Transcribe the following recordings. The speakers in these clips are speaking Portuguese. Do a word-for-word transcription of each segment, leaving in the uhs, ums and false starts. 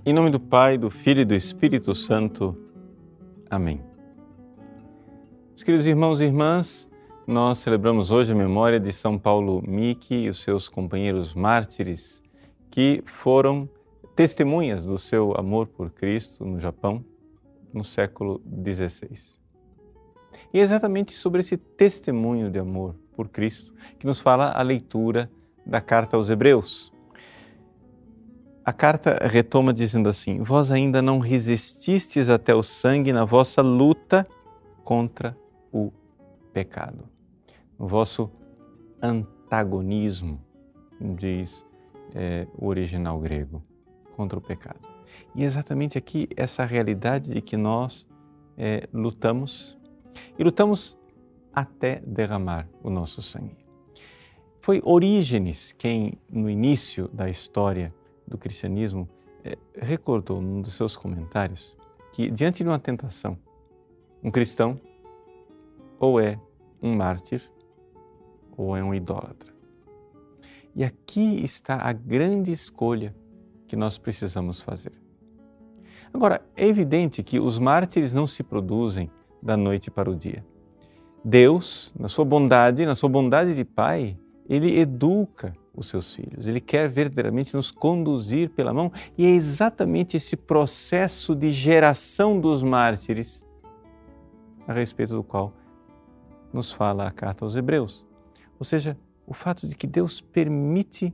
Em nome do Pai, do Filho e do Espírito Santo. Amém. Meus queridos irmãos e irmãs, nós celebramos hoje a memória de São Paulo Miki e os seus companheiros mártires que foram testemunhas do seu amor por Cristo no Japão no século dezesseis. E é exatamente sobre esse testemunho de amor por Cristo que nos fala a leitura da carta aos Hebreus. A carta retoma dizendo assim: vós ainda não resististes até o sangue na vossa luta contra o pecado. No vosso antagonismo, diz é, o original grego, contra o pecado. E é exatamente aqui essa realidade de que nós é, lutamos, e lutamos até derramar o nosso sangue. Foi Orígenes quem, no início da história do cristianismo, eh, recordou num dos seus comentários que, diante de uma tentação, um cristão ou é um mártir ou é um idólatra. E aqui está a grande escolha que nós precisamos fazer. Agora, é evidente que os mártires não se produzem da noite para o dia. Deus, na sua bondade, na sua bondade de Pai, Ele educa os seus filhos. Ele quer verdadeiramente nos conduzir pela mão e é exatamente esse processo de geração dos mártires a respeito do qual nos fala a carta aos Hebreus. Ou seja, o fato de que Deus permite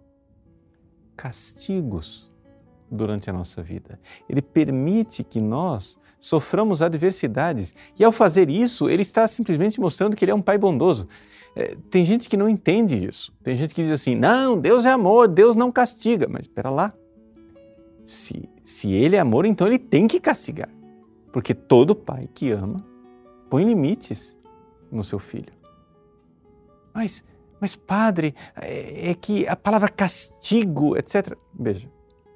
castigos durante a nossa vida. Ele permite que nós soframos adversidades e, ao fazer isso, Ele está simplesmente mostrando que Ele é um Pai bondoso. É, tem gente que não entende isso. Tem gente que diz assim: não, Deus é amor, Deus não castiga. Mas espera lá, se, se Ele é amor, então Ele tem que castigar. Porque todo pai que ama põe limites no seu filho. Mas, mas padre, é, é que a palavra castigo, etcétera. Veja,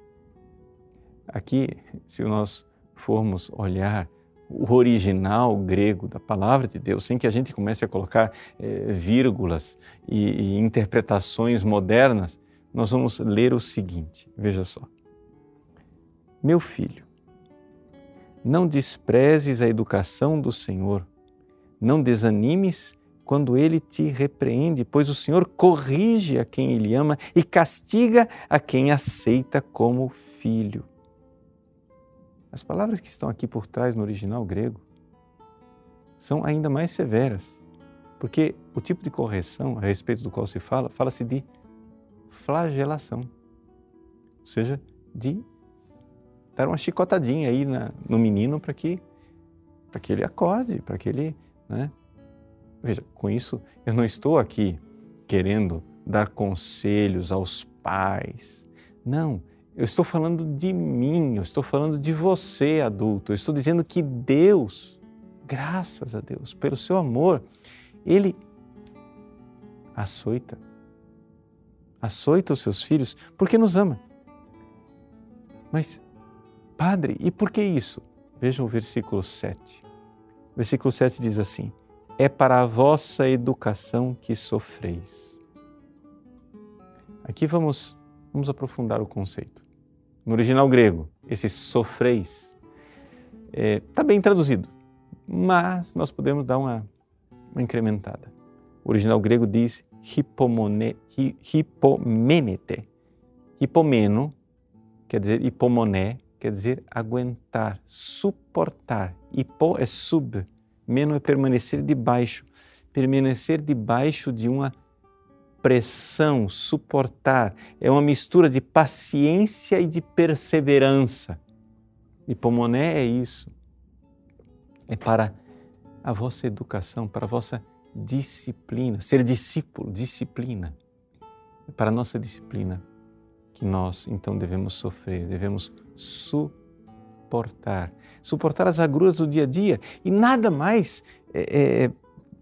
aqui, se nós formos olhar o original grego da palavra de Deus, sem que a gente comece a colocar eh, vírgulas e, e interpretações modernas, nós vamos ler o seguinte, veja só. Meu filho, não desprezes a educação do Senhor, não desanimes quando Ele te repreende, pois o Senhor corrige a quem Ele ama e castiga a quem aceita como filho. As palavras que estão aqui por trás no original grego são ainda mais severas, porque o tipo de correção a respeito do qual se fala, fala-se de flagelação, ou seja, de dar uma chicotadinha aí na, no menino para que, para que ele acorde, para que ele... Né? Veja, com isso eu não estou aqui querendo dar conselhos aos pais, não. Eu estou falando de mim, eu estou falando de você, adulto. Eu estou dizendo que Deus, graças a Deus, pelo seu amor, Ele açoita, açoita os seus filhos porque nos ama. Mas, Padre, e por que isso? Vejam o versículo sete. O versículo sete diz assim: é para a vossa educação que sofreis. Aqui vamos, vamos aprofundar o conceito. No original grego, esse sofreis está é, bem traduzido, mas nós podemos dar uma, uma incrementada. O original grego diz hipomone, hi, hipomenete. Hipomeno quer dizer hipomoné, quer dizer aguentar, suportar. Hipo é sub, meno é permanecer debaixo, permanecer debaixo de uma pressão, suportar, é uma mistura de paciência e de perseverança. Hipomoné é isso, é para a vossa educação, para a vossa disciplina, ser discípulo, disciplina. É para a nossa disciplina que nós então devemos sofrer, devemos suportar, suportar as agruras do dia a dia e nada mais é, é,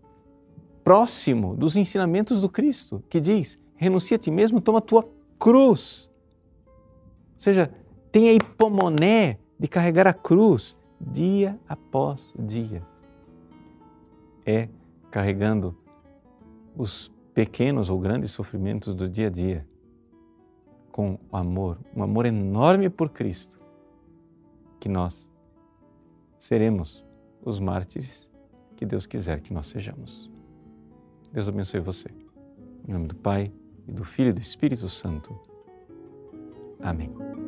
próximo dos ensinamentos do Cristo, que diz: renuncia a ti mesmo, toma a tua cruz. Ou seja, tenha hipomoné de carregar a cruz dia após dia. É carregando os pequenos ou grandes sofrimentos do dia a dia com o amor, um amor enorme por Cristo, que nós seremos os mártires que Deus quiser que nós sejamos. Deus abençoe você. Em nome do Pai, e do Filho e do Espírito Santo. Amém.